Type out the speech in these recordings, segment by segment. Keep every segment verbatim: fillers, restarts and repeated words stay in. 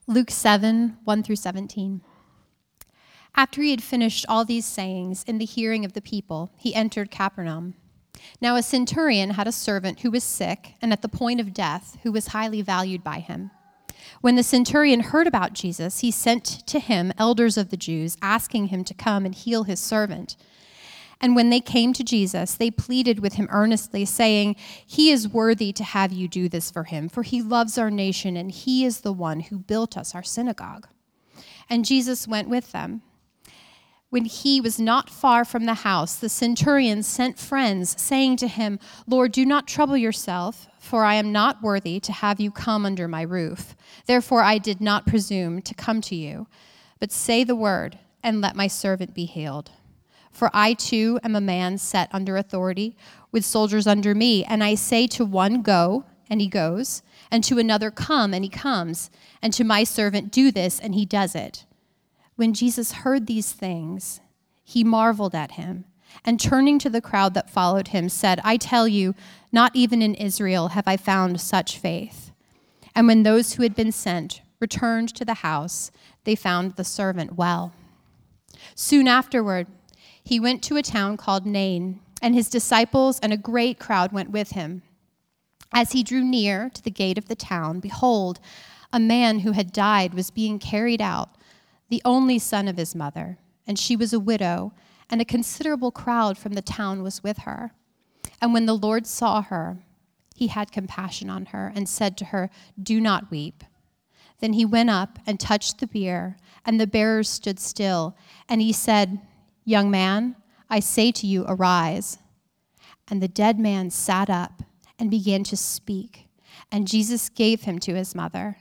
Luke seven, one through seventeen. After he had finished all these sayings in the hearing of the people, he entered Capernaum. Now a centurion had a servant who was sick and at the point of death, who was highly valued by him. When the centurion heard about Jesus, he sent to him elders of the Jews, asking him to come and heal his servant. And when they came to Jesus, they pleaded with him earnestly, saying, "He is worthy to have you do this for him, for he loves our nation, and he is the one who built us our synagogue." And Jesus went with them. When he was not far from the house, the centurion sent friends, saying to him, "Lord, do not trouble yourself, for I am not worthy to have you come under my roof. Therefore I did not presume to come to you, but say the word, and let my servant be healed. For I too am a man set under authority, with soldiers under me, and I say to one, 'Go,' and he goes, and to another, 'Come,' and he comes, and to my servant, 'Do this,' and he does it." When Jesus heard these things, he marveled at him, and turning to the crowd that followed him, said, "I tell you, not even in Israel have I found such faith." And when those who had been sent returned to the house, they found the servant well. Soon afterward, he went to a town called Nain, and his disciples and a great crowd went with him. As he drew near to the gate of the town, behold, a man who had died was being carried out, the only son of his mother, and she was a widow, and a considerable crowd from the town was with her. And when the Lord saw her, he had compassion on her and said to her, "Do not weep." Then he went up and touched the bier, and the bearers stood still. And he said, "Young man, I say to you, arise." And the dead man sat up and began to speak, and Jesus gave him to his mother.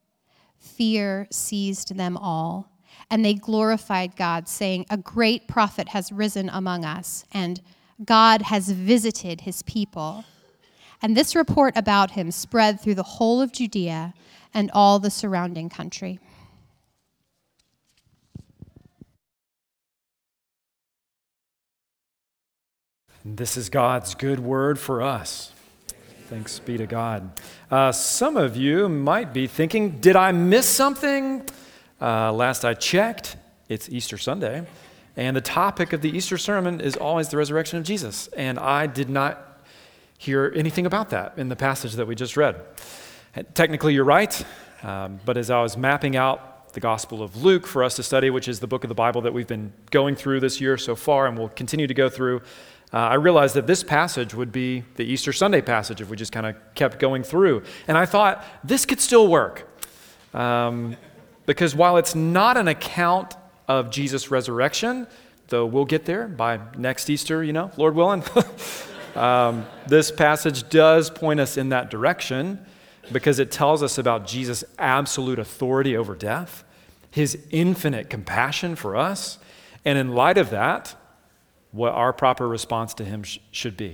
Fear seized them all, and they glorified God, saying, "A great prophet has risen among us, and God has visited his people." And this report about him spread through the whole of Judea and all the surrounding country. This is God's good word for us. Thanks be to God. Uh, some of you might be thinking, did I miss something? Uh, last I checked, it's Easter Sunday, and the topic of the Easter sermon is always the resurrection of Jesus, and I did not hear anything about that in the passage that we just read. Technically, you're right, um, but as I was mapping out the Gospel of Luke for us to study, which is the book of the Bible that we've been going through this year so far and will continue to go through, uh, I realized that this passage would be the Easter Sunday passage if we just kind of kept going through. And I thought, this could still work. Um, because while it's not an account of Jesus' resurrection, though we'll get there by next Easter, you know, Lord willing, um, this passage does point us in that direction because it tells us about Jesus' absolute authority over death, his infinite compassion for us, and in light of that, what our proper response to him sh- should be.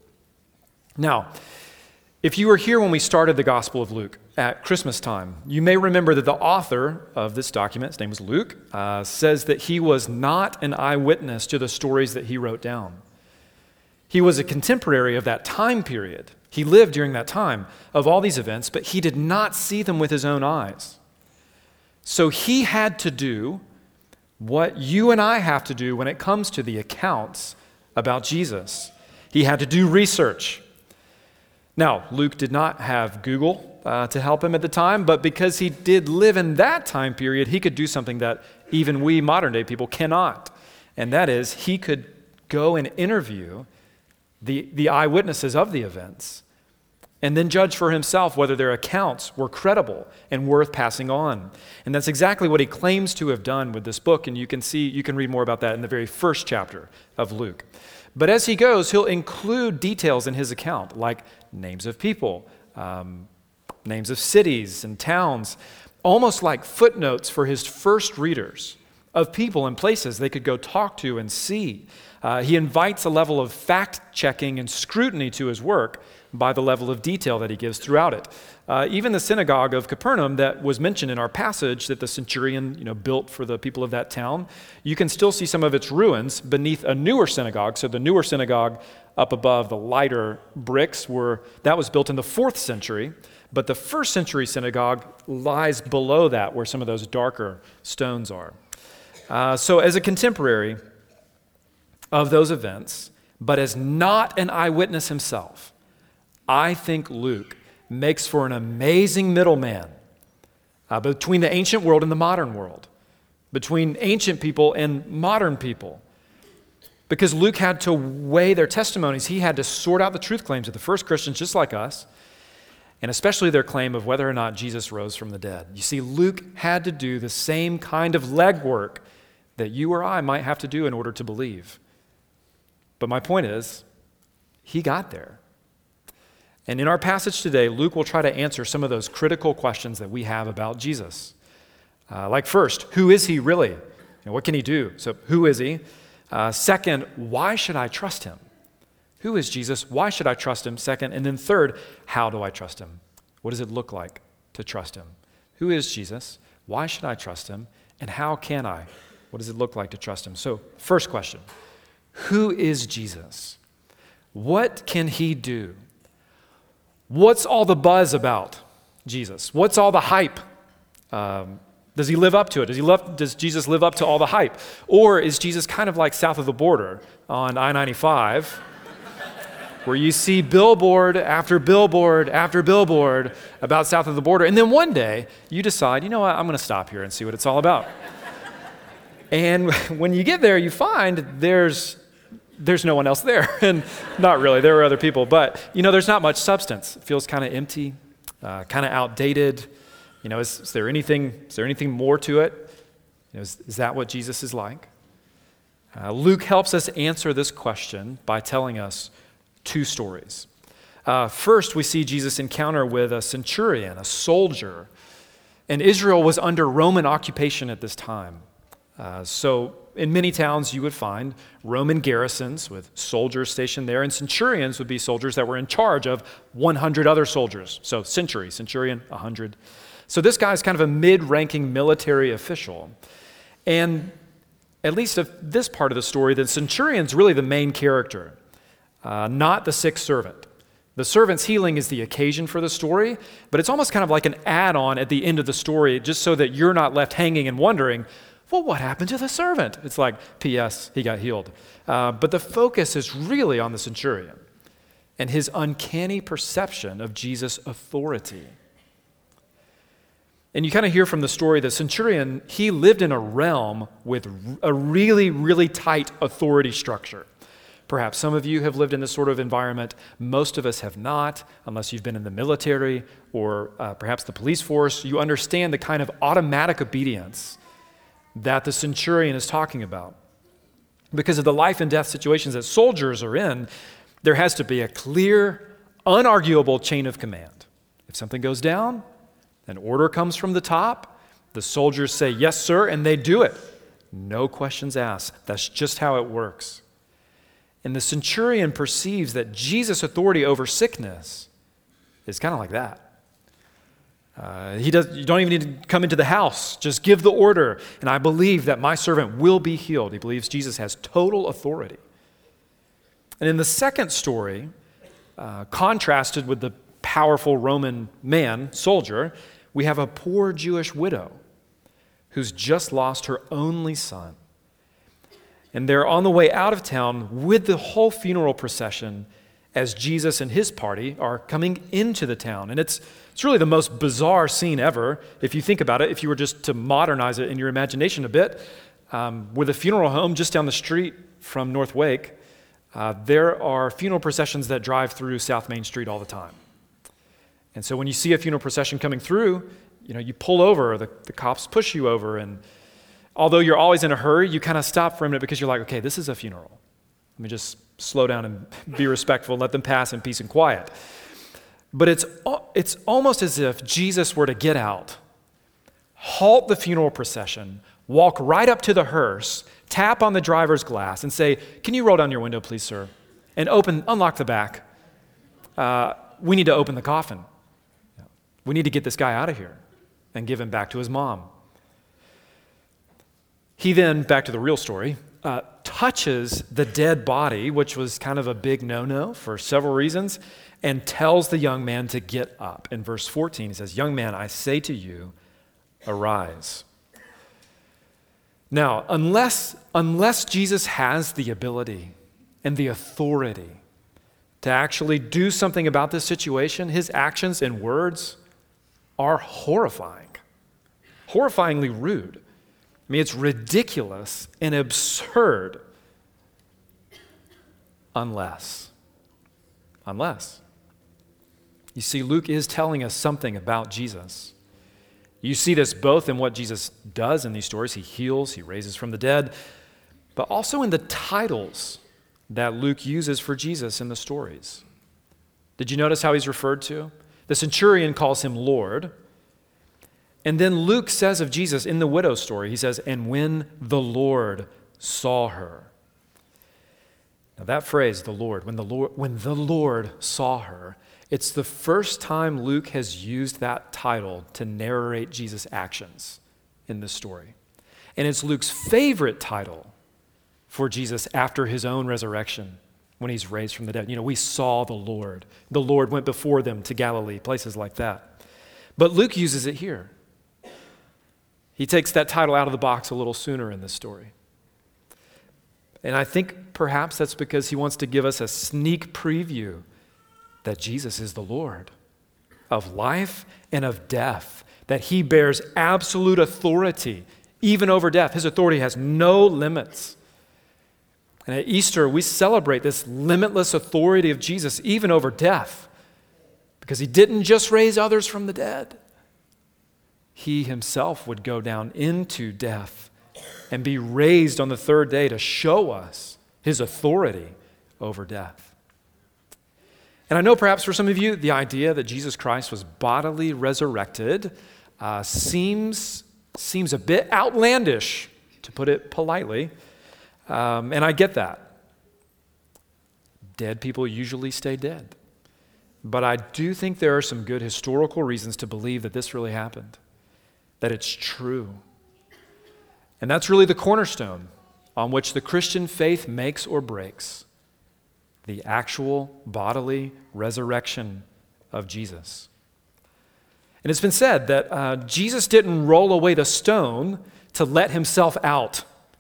Now, if you were here when we started the Gospel of Luke at Christmas time, you may remember that the author of this document, his name was Luke, uh, says that he was not an eyewitness to the stories that he wrote down. He was a contemporary of that time period. He lived during that time of all these events, but he did not see them with his own eyes. So he had to do what you and I have to do when it comes to the accounts about Jesus. He had to do research. Now, Luke did not have Google uh, to help him at the time, but because he did live in that time period, he could do something that even we modern day people cannot. And that is, he could go and interview the, the eyewitnesses of the events and then judge for himself whether their accounts were credible and worth passing on. And that's exactly what he claims to have done with this book, and you can see, you can read more about that in the very first chapter of Luke. But as he goes, he'll include details in his account, like names of people, um, names of cities and towns, almost like footnotes for his first readers of people and places they could go talk to and see. Uh, he invites a level of fact-checking and scrutiny to his work by the level of detail that he gives throughout it. Uh, even the synagogue of Capernaum that was mentioned in our passage that the centurion, you know, built for the people of that town, you can still see some of its ruins beneath a newer synagogue. So the newer synagogue up above, the lighter bricks, were that was built in the fourth century, but the first century synagogue lies below that where some of those darker stones are. Uh, so as a contemporary of those events, but as not an eyewitness himself, I think Luke makes for an amazing middleman uh, between the ancient world and the modern world, between ancient people and modern people. Because Luke had to weigh their testimonies. He had to sort out the truth claims of the first Christians, just like us, and especially their claim of whether or not Jesus rose from the dead. You see, Luke had to do the same kind of legwork that you or I might have to do in order to believe. But my point is, he got there. And in our passage today, Luke will try to answer some of those critical questions that we have about Jesus. Uh, like first, who is he really? And what can he do? So who is he? Uh, second, why should I trust him? Who is Jesus? Why should I trust him? Second, and then third, how do I trust him? What does it look like to trust him? Who is Jesus? Why should I trust him? And how can I? What does it look like to trust him? So first question, who is Jesus? What can he do? What's all the buzz about Jesus? What's all the hype? Um, does he live up to it? Does he love, does Jesus live up to all the hype? Or is Jesus kind of like south of the border on I ninety-five, where you see billboard after billboard after billboard about south of the border, and then one day you decide, you know what, I'm going to stop here and see what it's all about. And when you get there, you find there's There's no one else there, and not really, there were other people, but, you know, there's not much substance. It feels kind of empty, uh, kind of outdated. You know, is, is there anything, is there anything more to it? You know, is, is that what Jesus is like? Uh, Luke helps us answer this question by telling us two stories. Uh, first, we see Jesus' encounter with a centurion, a soldier, and Israel was under Roman occupation at this time. Uh, so in many towns, you would find Roman garrisons with soldiers stationed there, and centurions would be soldiers that were in charge of one hundred other soldiers. So century, centurion, one hundred. So this guy's kind of a mid-ranking military official. And at least of this part of the story, the centurion's really the main character, uh, not the sick servant. The servant's healing is the occasion for the story, but it's almost kind of like an add-on at the end of the story, just so that you're not left hanging and wondering, well, what happened to the servant? It's like, P S, he got healed. Uh, but the focus is really on the centurion and his uncanny perception of Jesus' authority. And you kind of hear from the story, the centurion, he lived in a realm with a really, really tight authority structure. Perhaps some of you have lived in this sort of environment. Most of us have not, unless you've been in the military or uh, perhaps the police force. You understand the kind of automatic obedience that the centurion is talking about. Because of the life and death situations that soldiers are in, there has to be a clear, unarguable chain of command. If something goes down, an order comes from the top, the soldiers say, yes, sir, and they do it. No questions asked. That's just how it works. And the centurion perceives that Jesus' authority over sickness is kind of like that. Uh, he does. You don't even need to come into the house. Just give the order, and I believe that my servant will be healed. He believes Jesus has total authority. And in the second story, uh, contrasted with the powerful Roman man, soldier, we have a poor Jewish widow who's just lost her only son. And they're on the way out of town with the whole funeral procession as Jesus and his party are coming into the town. And it's it's really the most bizarre scene ever, if you think about it, if you were just to modernize it in your imagination a bit. Um, with a funeral home just down the street from North Wake, uh, there are funeral processions that drive through South Main Street all the time. And so when you see a funeral procession coming through, you know, you pull over, the, the cops push you over, and although you're always in a hurry, you kind of stop for a minute because you're like, okay, this is a funeral. Let me just slow down and be respectful and let them pass in peace and quiet. But it's it's almost as if Jesus were to get out, halt the funeral procession, walk right up to the hearse, tap on the driver's glass, and say, "Can you roll down your window, please, sir? And open, unlock the back. Uh, we need to open the coffin. We need to get this guy out of here and give him back to his mom." He then, back to the real story, uh, touches the dead body, which was kind of a big no-no for several reasons, and tells the young man to get up. In verse fourteen, he says, "Young man, I say to you, arise." Now, unless, unless Jesus has the ability and the authority to actually do something about this situation, his actions and words are horrifying, horrifyingly rude. I mean, it's ridiculous and absurd unless, unless. You see, Luke is telling us something about Jesus. You see this both in what Jesus does in these stories. He heals, he raises from the dead, but also in the titles that Luke uses for Jesus in the stories. Did you notice how he's referred to? The centurion calls him Lord. And then Luke says of Jesus in the widow story, he says, "And when the Lord saw her." Now that phrase, the Lord, when the Lord, when the Lord saw her, it's the first time Luke has used that title to narrate Jesus' actions in this story. And it's Luke's favorite title for Jesus after his own resurrection when he's raised from the dead. You know, we saw the Lord. The Lord went before them to Galilee, places like that. But Luke uses it here. He takes that title out of the box a little sooner in this story. And I think perhaps that's because he wants to give us a sneak preview that Jesus is the Lord of life and of death, that he bears absolute authority even over death. His authority has no limits. And at Easter, we celebrate this limitless authority of Jesus even over death, because he didn't just raise others from the dead. He himself would go down into death and be raised on the third day to show us his authority over death. And I know perhaps for some of you, the idea that Jesus Christ was bodily resurrected uh, seems, seems a bit outlandish, to put it politely. Um, and I get that. Dead people usually stay dead. But I do think there are some good historical reasons to believe that this really happened, that it's true. And that's really the cornerstone on which the Christian faith makes or breaks: the actual bodily resurrection of Jesus. And it's been said that uh, Jesus didn't roll away the stone to let himself out,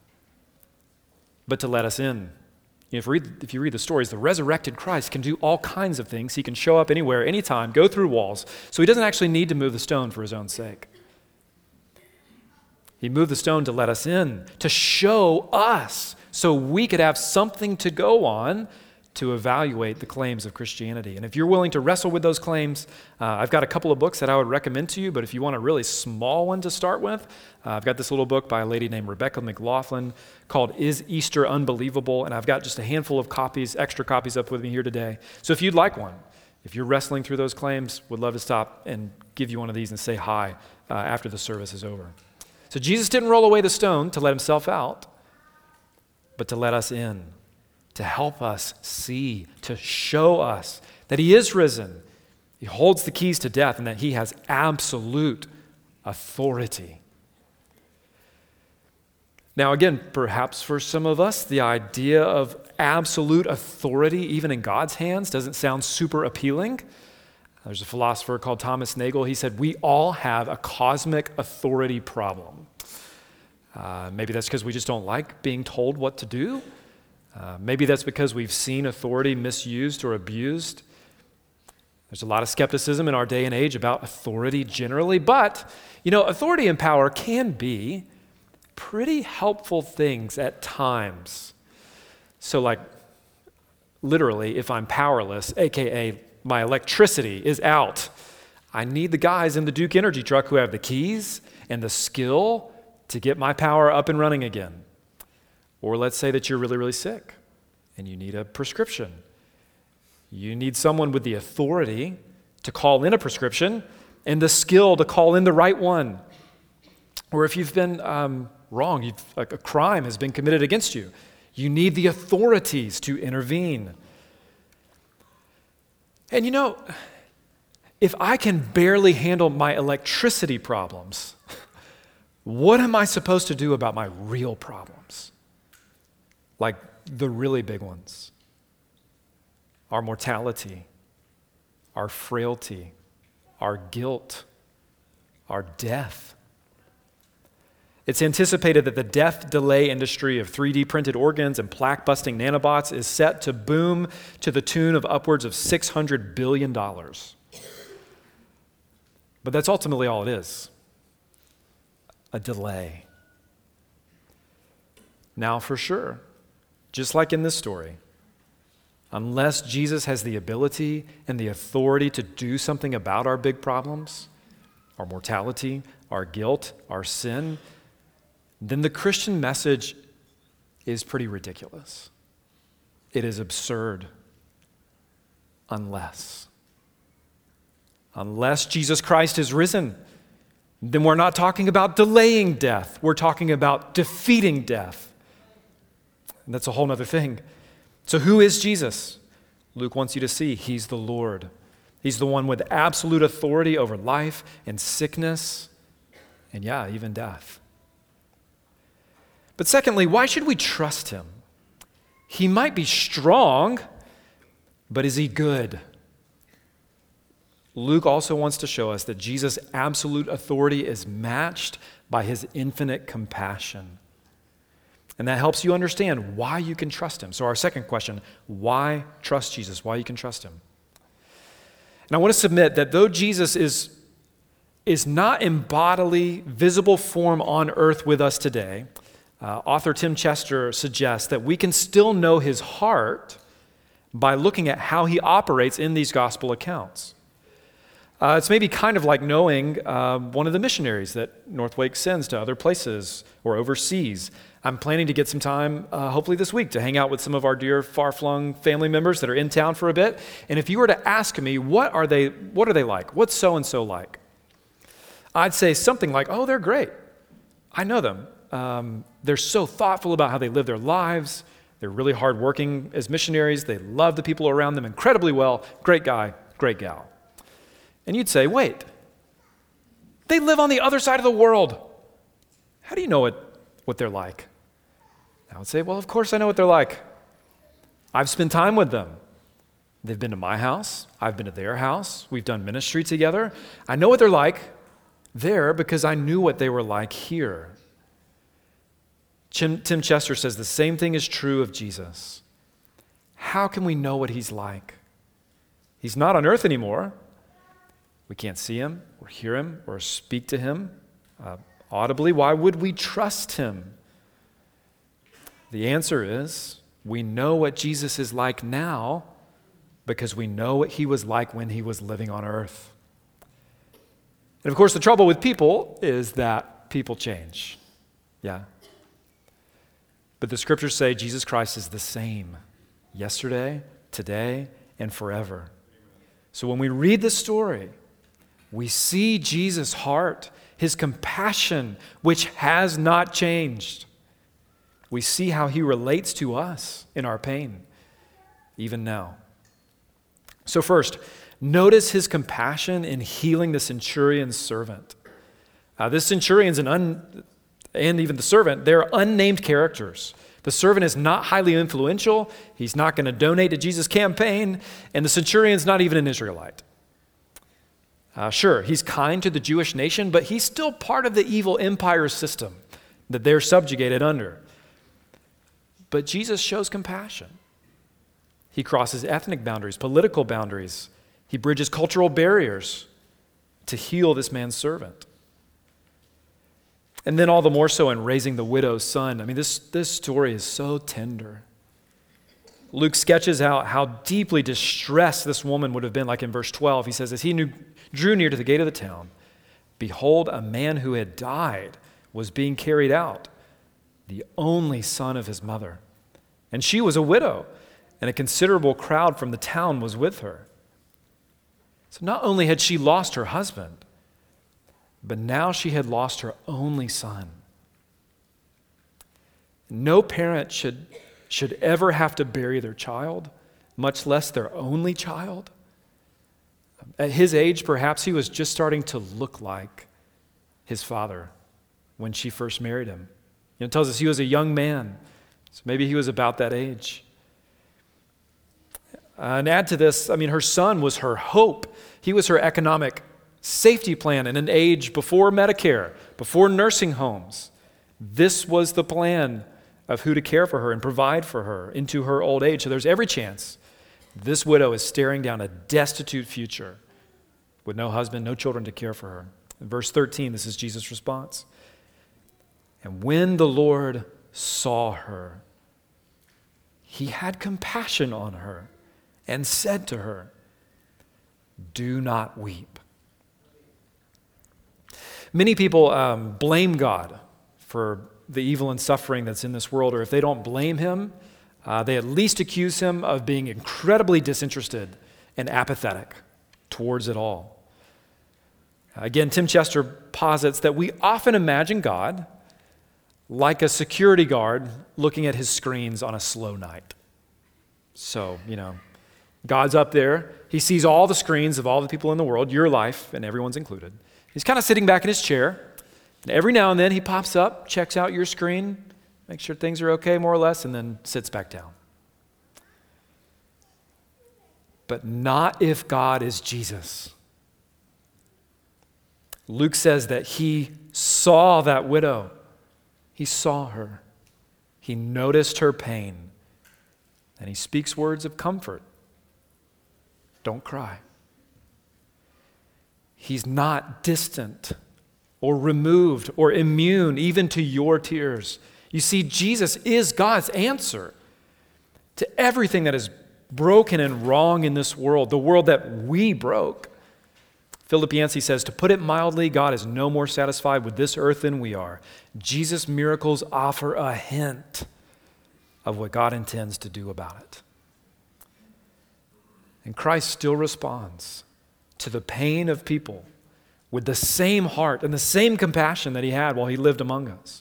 but to let us in. You know, if, you read, if you read the stories, the resurrected Christ can do all kinds of things. He can show up anywhere, anytime, go through walls. So he doesn't actually need to move the stone for his own sake. He moved the stone to let us in, to show us, so we could have something to go on to evaluate the claims of Christianity. And if you're willing to wrestle with those claims, uh, I've got a couple of books that I would recommend to you, but if you want a really small one to start with, uh, I've got this little book by a lady named Rebecca McLaughlin called Is Easter Unbelievable? And I've got just a handful of copies, extra copies up with me here today. So if you'd like one, if you're wrestling through those claims, would love to stop and give you one of these and say hi uh, after the service is over. So Jesus didn't roll away the stone to let himself out, but to let us in, to help us see, to show us that he is risen. He holds the keys to death and that he has absolute authority. Now again, perhaps for some of us, the idea of absolute authority, even in God's hands, doesn't sound super appealing. There's a philosopher called Thomas Nagel. He said, we all have a cosmic authority problem. Uh, maybe that's because we just don't like being told what to do. Uh, maybe that's because we've seen authority misused or abused. There's a lot of skepticism in our day and age about authority generally, but, you know, authority and power can be pretty helpful things at times. So like, literally, if I'm powerless, aka my electricity is out, I need the guys in the Duke Energy truck who have the keys and the skill to get my power up and running again. Or let's say that you're really, really sick and you need a prescription. You need someone with the authority to call in a prescription and the skill to call in the right one. Or if you've been um, wrong. You've, like a crime has been committed against you. You need the authorities to intervene. And you know, if I can barely handle my electricity problems, what am I supposed to do about my real problems? Like the really big ones. Our mortality, our frailty, our guilt, our death. It's anticipated that the death delay industry of three D printed organs and plaque-busting nanobots is set to boom to the tune of upwards of six hundred billion dollars. But that's ultimately all it is, a delay. Now, for sure, just like in this story, unless Jesus has the ability and the authority to do something about our big problems, our mortality, our guilt, our sin, then the Christian message is pretty ridiculous. It is absurd. Unless. Unless Jesus Christ is risen, then we're not talking about delaying death. We're talking about defeating death. And that's a whole other thing. So who is Jesus? Luke wants you to see he's the Lord. He's the one with absolute authority over life and sickness and, yeah, even death. But secondly, why should we trust him? He might be strong, but is he good? Luke also wants to show us that Jesus' absolute authority is matched by his infinite compassion. And that helps you understand why you can trust him. So our second question, why trust Jesus? Why you can trust him? And I want to submit that though Jesus is, is not in bodily, visible form on earth with us today, Uh, author Tim Chester suggests that we can still know his heart by looking at how he operates in these gospel accounts. Uh, it's maybe kind of like knowing uh, one of the missionaries that Northwake sends to other places or overseas. I'm planning to get some time, uh, hopefully this week, to hang out with some of our dear far-flung family members that are in town for a bit. And if you were to ask me, what are they, what are they like? What's so-and-so like? I'd say something like, oh, they're great. I know them. Um, they're so thoughtful about how they live their lives. They're really hardworking as missionaries. They love the people around them incredibly well. Great guy, great gal. And you'd say, wait, they live on the other side of the world. How do you know what, what they're like? I would say, well, of course I know what they're like. I've spent time with them. They've been to my house. I've been to their house. We've done ministry together. I know what they're like there because I knew what they were like here. Tim, Tim Chester says the same thing is true of Jesus. How can we know what he's like? He's not on earth anymore. We can't see him or hear him or speak to him uh, audibly. Why would we trust him? The answer is we know what Jesus is like now because we know what he was like when he was living on earth. And of course, the trouble with people is that people change. Yeah. But the scriptures say Jesus Christ is the same yesterday, today, and forever. So when we read this story, we see Jesus' heart, his compassion, which has not changed. We see how he relates to us in our pain, even now. So first, notice his compassion in healing the centurion's servant. Uh, this centurion's an un... and even the servant, they're unnamed characters. The servant is not highly influential. He's not going to donate to Jesus' campaign. And the centurion's not even an Israelite. Uh, sure, he's kind to the Jewish nation, but he's still part of the evil empire system that they're subjugated under. But Jesus shows compassion. He crosses ethnic boundaries, political boundaries. He bridges cultural barriers to heal this man's servant. And then all the more so in raising the widow's son. I mean, this, this story is so tender. Luke sketches out how deeply distressed this woman would have been, like in verse twelve. He says, as he knew, drew near to the gate of the town, behold, a man who had died was being carried out, the only son of his mother. And she was a widow, and a considerable crowd from the town was with her. So not only had she lost her husband, but now she had lost her only son. No parent should, should ever have to bury their child, much less their only child. At his age, perhaps he was just starting to look like his father when she first married him. You know, it tells us he was a young man, so maybe he was about that age. Uh, and add to this, I mean, her son was her hope. He was her economic safety plan in an age before Medicare, before nursing homes. This was the plan of who to care for her and provide for her into her old age. So there's every chance this widow is staring down a destitute future with no husband, no children to care for her. In verse thirteen, this is Jesus' response. And when the Lord saw her, he had compassion on her and said to her, "Do not weep." Many people um, blame God for the evil and suffering that's in this world, or if they don't blame him, uh, they at least accuse him of being incredibly disinterested and apathetic towards it all. Again, Tim Chester posits that we often imagine God like a security guard looking at his screens on a slow night. So, you know, God's up there. He sees all the screens of all the people in the world, your life, and everyone's included. He's kind of sitting back in his chair. And every now and then he pops up, checks out your screen, makes sure things are okay more or less, and then sits back down. But not if God is Jesus. Luke says that he saw that widow. He saw her. He noticed her pain. And he speaks words of comfort. Don't cry. He's not distant or removed or immune even to your tears. You see, Jesus is God's answer to everything that is broken and wrong in this world, the world that we broke. Philip Yancey says, to put it mildly, God is no more satisfied with this earth than we are. Jesus' miracles offer a hint of what God intends to do about it. And Christ still responds to the pain of people with the same heart and the same compassion that he had while he lived among us.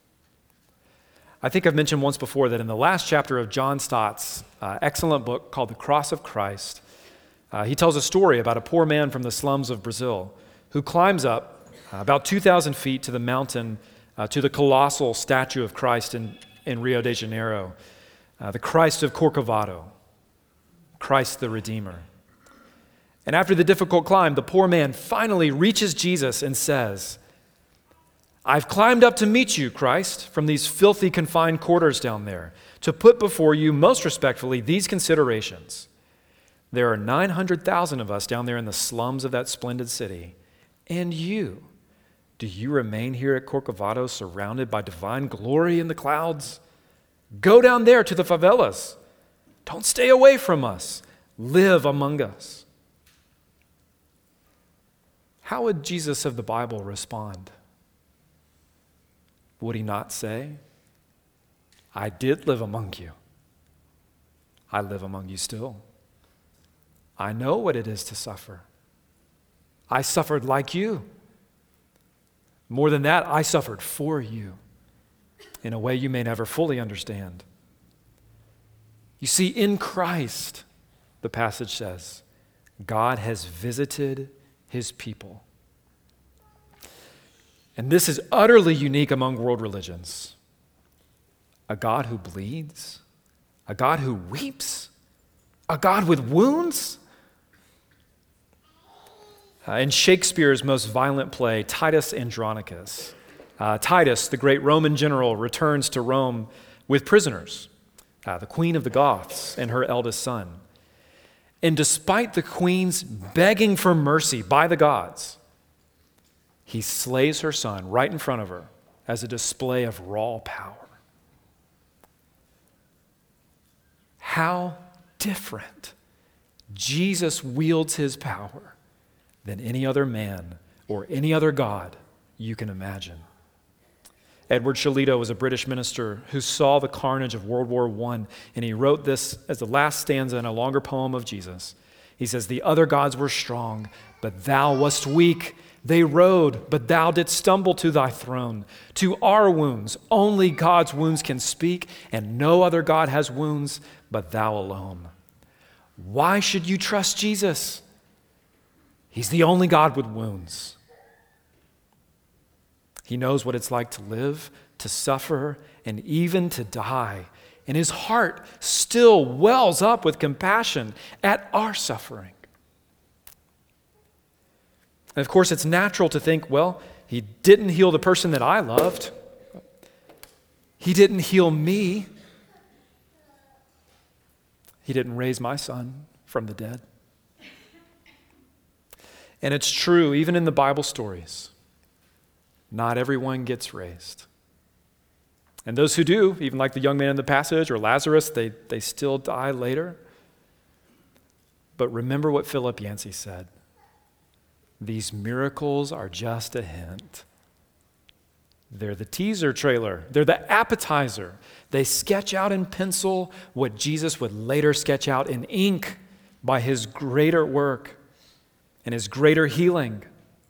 I think I've mentioned once before that in the last chapter of John Stott's uh, excellent book called The Cross of Christ, uh, he tells a story about a poor man from the slums of Brazil who climbs up uh, about two thousand feet to the mountain, uh, to the colossal statue of Christ in, in Rio de Janeiro, uh, the Christ of Corcovado, Christ the Redeemer. And after the difficult climb, the poor man finally reaches Jesus and says, I've climbed up to meet you, Christ, from these filthy confined quarters down there, to put before you most respectfully these considerations. There are nine hundred thousand of us down there in the slums of that splendid city. And you, do you remain here at Corcovado surrounded by divine glory in the clouds? Go down there to the favelas. Don't stay away from us. Live among us. How would Jesus of the Bible respond? Would he not say, I did live among you. I live among you still. I know what it is to suffer. I suffered like you. More than that, I suffered for you in a way you may never fully understand. You see, in Christ, the passage says, God has visited his people. And this is utterly unique among world religions. A God who bleeds, a God who weeps, a God with wounds. Uh, in Shakespeare's most violent play, Titus Andronicus, uh, Titus, the great Roman general, returns to Rome with prisoners, uh, the queen of the Goths and her eldest son. And despite the queen's begging for mercy by the gods, he slays her son right in front of her as a display of raw power. How different Jesus wields his power than any other man or any other god you can imagine. Edward Shillito was a British minister who saw the carnage of World War One, and he wrote this as the last stanza in a longer poem of Jesus. He says, the other gods were strong, but thou wast weak. They rode, but thou didst stumble to thy throne. To our wounds, only God's wounds can speak, and no other God has wounds but thou alone. Why should you trust Jesus? He's the only God with wounds. He knows what it's like to live, to suffer, and even to die. And his heart still wells up with compassion at our suffering. And of course, it's natural to think, well, he didn't heal the person that I loved. He didn't heal me. He didn't raise my son from the dead. And it's true, even in the Bible stories, not everyone gets raised. And those who do, even like the young man in the passage or Lazarus, they, they still die later. But remember what Philip Yancey said. These miracles are just a hint. They're the teaser trailer. They're the appetizer. They sketch out in pencil what Jesus would later sketch out in ink by his greater work and his greater healing.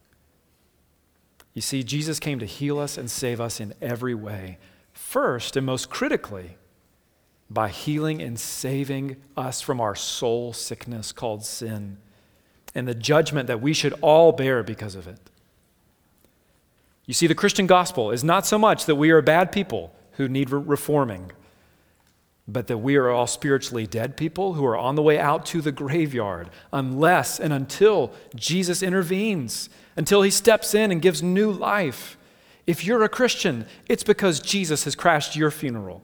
You see, Jesus came to heal us and save us in every way. First and most critically, by healing and saving us from our soul sickness called sin and the judgment that we should all bear because of it. You see, the Christian gospel is not so much that we are bad people who need re- reforming, but that we are all spiritually dead people who are on the way out to the graveyard unless and until Jesus intervenes, until he steps in and gives new life. If you're a Christian, it's because Jesus has crashed your funeral.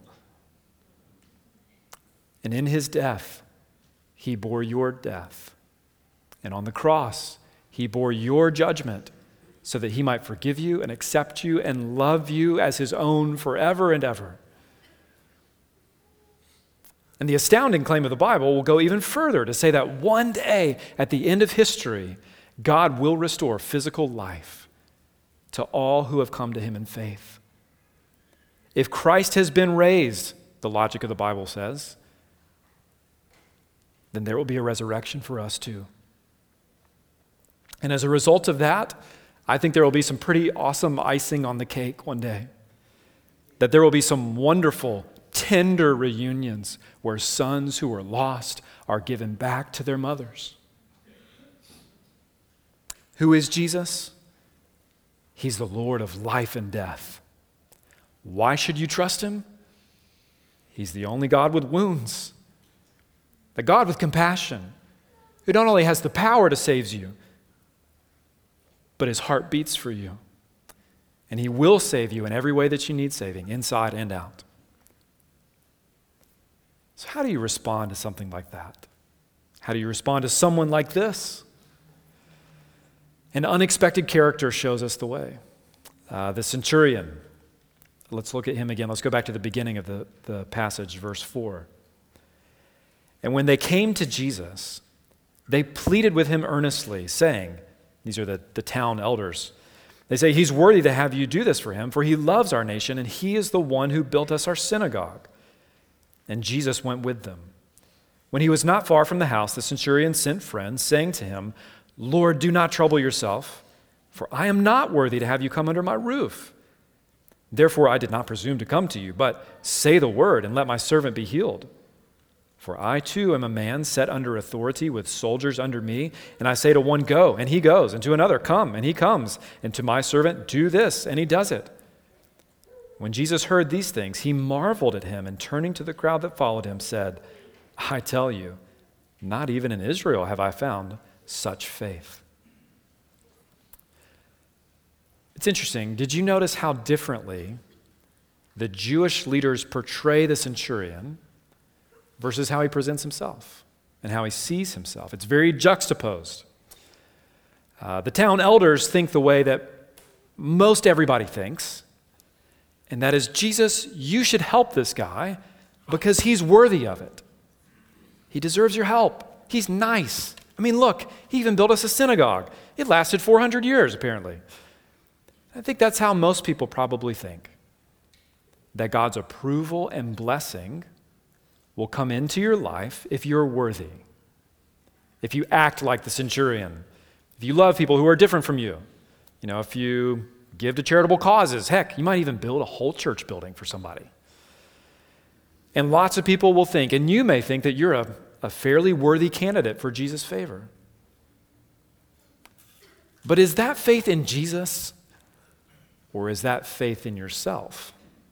And in his death, he bore your death. And on the cross, he bore your judgment so that he might forgive you and accept you and love you as his own forever and ever. And the astounding claim of the Bible will go even further to say that one day at the end of history, God will restore physical life to all who have come to him in faith. If Christ has been raised, the logic of the Bible says, then there will be a resurrection for us too. And as a result of that, I think there will be some pretty awesome icing on the cake one day. That there will be some wonderful, tender reunions where sons who were lost are given back to their mothers. Who is Jesus? He's the Lord of life and death. Why should you trust him? He's the only God with wounds. The God with compassion, who not only has the power to save you, but his heart beats for you. And he will save you in every way that you need saving, inside and out. So how do you respond to something like that? How do you respond to someone like this? An unexpected character shows us the way. Uh, the centurion. Let's look at him again. Let's go back to the beginning of the, the passage, verse four. And when they came to Jesus, they pleaded with him earnestly, saying, these are the, the town elders. They say, he's worthy to have you do this for him, for he loves our nation, and he is the one who built us our synagogue. And Jesus went with them. When he was not far from the house, the centurion sent friends, saying to him, Lord, do not trouble yourself, for I am not worthy to have you come under my roof. Therefore I did not presume to come to you, but say the word, and let my servant be healed. For I too am a man set under authority with soldiers under me, and I say to one, go, and he goes, and to another, come, and he comes, and to my servant, do this, and he does it. When Jesus heard these things, he marveled at him, and turning to the crowd that followed him, said, I tell you, not even in Israel have I found such faith. It's interesting. Did you notice how differently the Jewish leaders portray the centurion versus how he presents himself and how he sees himself? It's very juxtaposed. Uh, the town elders think the way that most everybody thinks, and that is, Jesus, you should help this guy because he's worthy of it. He deserves your help. He's nice. I mean, look, he even built us a synagogue. It lasted four hundred years, apparently. I think that's how most people probably think, that God's approval and blessing will come into your life if you're worthy, if you act like the centurion, if you love people who are different from you, You know, if you give to charitable causes, heck, you might even build a whole church building for somebody. And lots of people will think, and you may think, that you're a, a fairly worthy candidate for Jesus' favor. But is that faith in Jesus, or is that faith in yourself?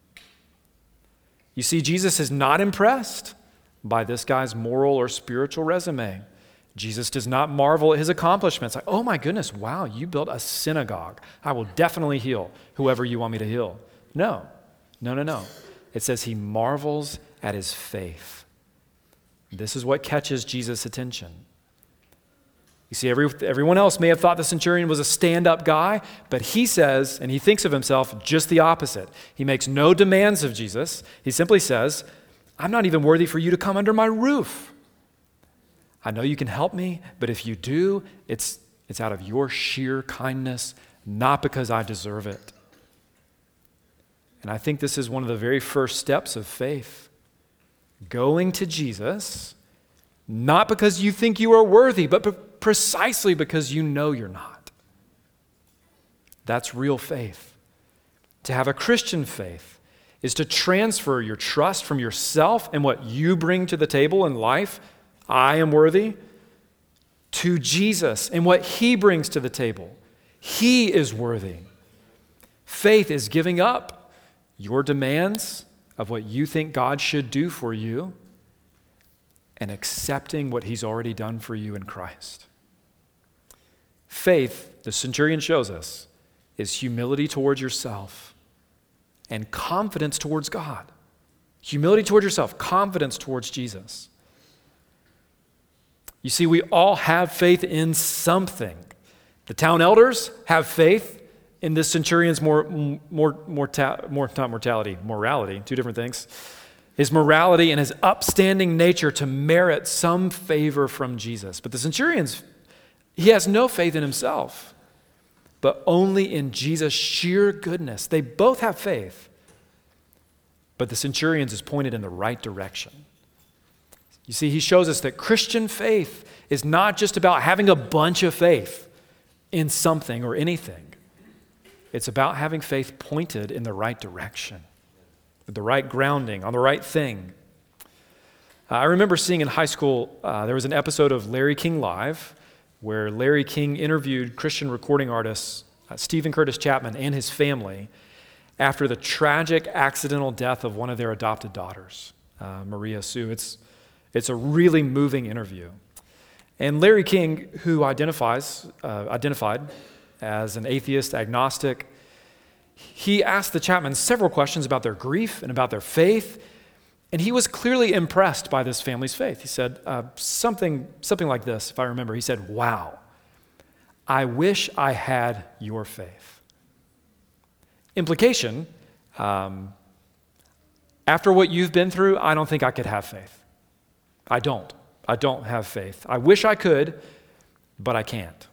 You see, Jesus is not impressed by this guy's moral or spiritual resume. Jesus does not marvel at his accomplishments. Like, oh my goodness, wow, you built a synagogue. I will definitely heal whoever you want me to heal. No, no, no, no. It says he marvels at his faith. This is what catches Jesus' attention. You see, every, everyone else may have thought the centurion was a stand-up guy, but he says, and he thinks of himself just the opposite. He makes no demands of Jesus. He simply says, I'm not even worthy for you to come under my roof. I know you can help me, but if you do, it's, it's out of your sheer kindness, not because I deserve it. And I think this is one of the very first steps of faith. Going to Jesus, not because you think you are worthy, but precisely because you know you're not. That's real faith. To have a Christian faith is to transfer your trust from yourself and what you bring to the table in life, I am worthy, to Jesus and what he brings to the table. He is worthy. Faith is giving up your demands of what you think God should do for you and accepting what he's already done for you in Christ. Faith, the centurion shows us, is humility towards yourself and confidence towards God. Humility towards yourself, confidence towards Jesus. You see, we all have faith in something. The town elders have faith in this centurion's more, more, morta, more, not mortality, morality, two different things. His morality and his upstanding nature to merit some favor from Jesus. But the centurion's, he has no faith in himself, but only in Jesus' sheer goodness. They both have faith, but the centurion's is pointed in the right direction. You see, he shows us that Christian faith is not just about having a bunch of faith in something or anything. It's about having faith pointed in the right direction, with the right grounding, on the right thing. Uh, I remember seeing in high school, uh, there was an episode of Larry King Live where Larry King interviewed Christian recording artist uh, Stephen Curtis Chapman and his family after the tragic accidental death of one of their adopted daughters, uh, Maria Sue. It's, it's a really moving interview. And Larry King, who identifies, uh, identified as an atheist, agnostic, he asked the Chapmans several questions about their grief and about their faith, and he was clearly impressed by this family's faith. He said uh, something, something like this, if I remember. He said, wow, I wish I had your faith. Implication, um, after what you've been through, I don't think I could have faith. I don't. I don't have faith. I wish I could, but I can't.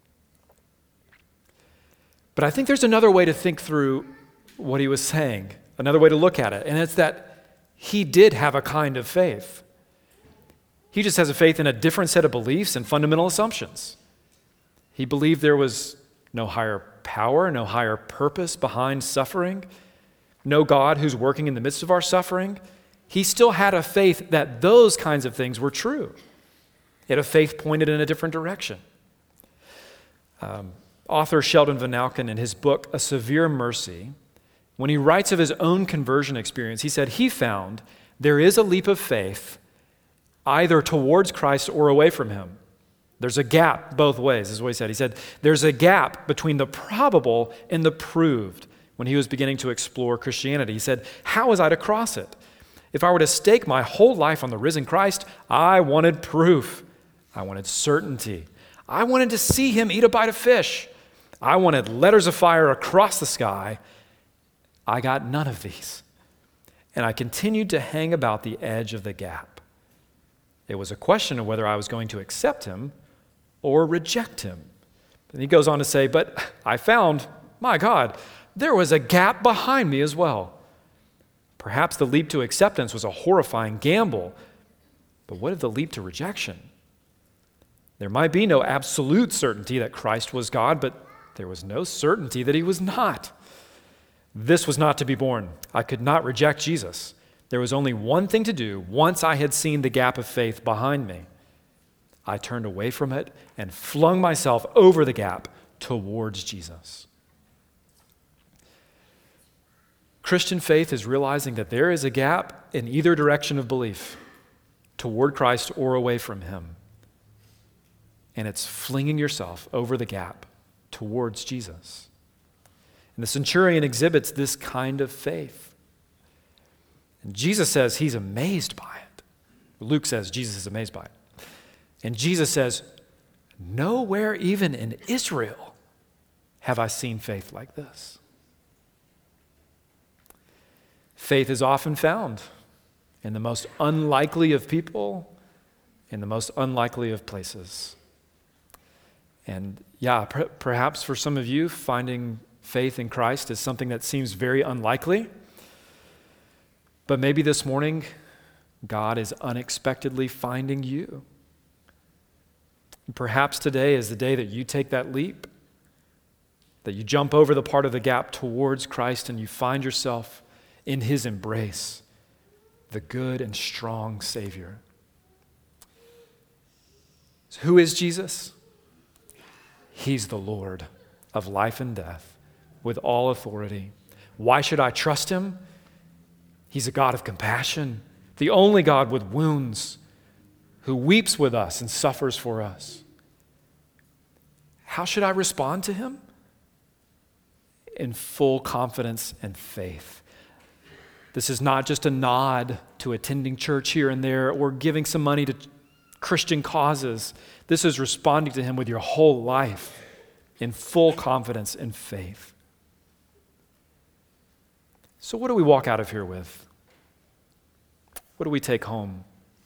But I think there's another way to think through what he was saying, another way to look at it, and it's that he did have a kind of faith. He just has a faith in a different set of beliefs and fundamental assumptions. He believed there was no higher power, no higher purpose behind suffering, no God who's working in the midst of our suffering. He still had a faith that those kinds of things were true. He had a faith pointed in a different direction. Um, Author Sheldon Van Auken, in his book, A Severe Mercy, when he writes of his own conversion experience, he said he found there is a leap of faith either towards Christ or away from him. There's a gap both ways, is what he said. He said, there's a gap between the probable and the proved when he was beginning to explore Christianity. He said, how was I to cross it? If I were to stake my whole life on the risen Christ, I wanted proof. I wanted certainty. I wanted to see him eat a bite of fish. I wanted letters of fire across the sky. I got none of these. And I continued to hang about the edge of the gap. It was a question of whether I was going to accept him or reject him. And he goes on to say, but I found, my God, there was a gap behind me as well. Perhaps the leap to acceptance was a horrifying gamble, but what of the leap to rejection? There might be no absolute certainty that Christ was God, but There was no certainty that he was not. This was not to be borne. I could not reject Jesus. There was only one thing to do once I had seen the gap of faith behind me. I turned away from it and flung myself over the gap towards Jesus. Christian faith is realizing that there is a gap in either direction of belief, toward Christ or away from him. And it's flinging yourself over the gap towards Jesus. And the centurion exhibits this kind of faith. And Jesus says he's amazed by it. Luke says Jesus is amazed by it. And Jesus says, nowhere even in Israel have I seen faith like this. Faith is often found in the most unlikely of people, in the most unlikely of places. And yeah, per- perhaps for some of you, finding faith in Christ is something that seems very unlikely. But maybe this morning, God is unexpectedly finding you. Perhaps today is the day that you take that leap, that you jump over the part of the gap towards Christ and you find yourself in his embrace, the good and strong Savior. So who is Jesus? He's the Lord of life and death with all authority. Why should I trust him? He's a God of compassion, the only God with wounds, who weeps with us and suffers for us. How should I respond to him? In full confidence and faith. This is not just a nod to attending church here and there or giving some money to Christian causes. This is responding to him with your whole life in full confidence and faith. So what do we walk out of here with? What do we take home?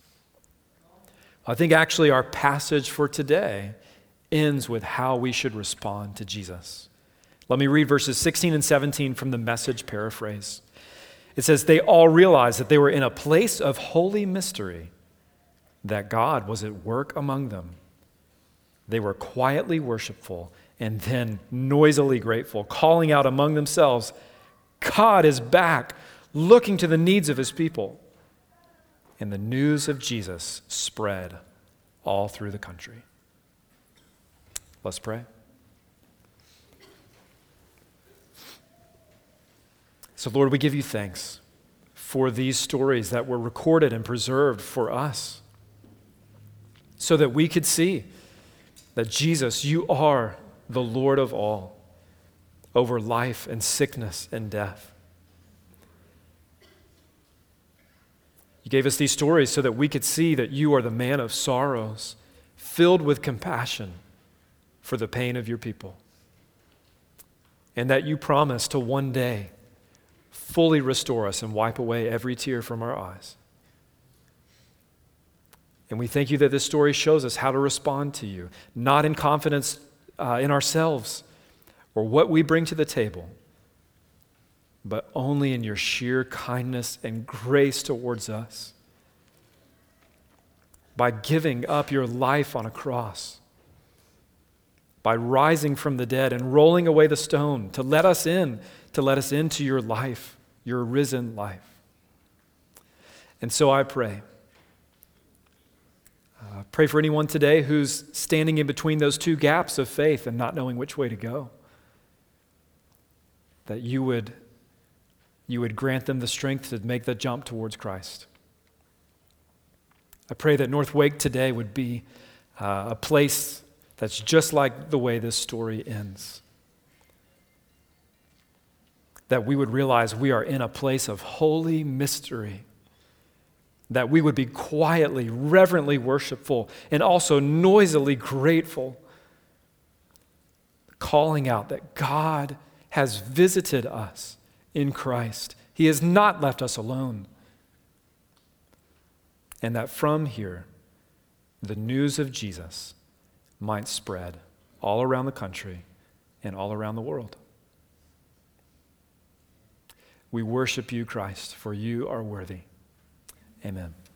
I think actually our passage for today ends with how we should respond to Jesus. Let me read verses sixteen and seventeen from the Message paraphrase. It says, they all realized that they were in a place of holy mystery, that God was at work among them. They were quietly worshipful and then noisily grateful, calling out among themselves, God is back, looking to the needs of his people. And the news of Jesus spread all through the country. Let's pray. So, Lord, we give you thanks for these stories that were recorded and preserved for us so that we could see that Jesus, you are the Lord of all, over life and sickness and death. You gave us these stories so that we could see that you are the man of sorrows, filled with compassion for the pain of your people, and that you promise to one day fully restore us and wipe away every tear from our eyes. And we thank you that this story shows us how to respond to you, not in confidence uh, in ourselves or what we bring to the table, but only in your sheer kindness and grace towards us. By giving up your life on a cross, by rising from the dead and rolling away the stone to let us in, to let us into your life, your risen life. And so I pray, uh, pray for anyone today who's standing in between those two gaps of faith and not knowing which way to go, that you would, you would grant them the strength to make the jump towards Christ. I pray that North Wake today would be uh, a place that's just like the way this story ends. That we would realize we are in a place of holy mystery. That we would be quietly, reverently worshipful, and also noisily grateful, calling out that God has visited us in Christ. He has not left us alone. And that from here, the news of Jesus might spread all around the country and all around the world. We worship you, Christ, for you are worthy. Amen.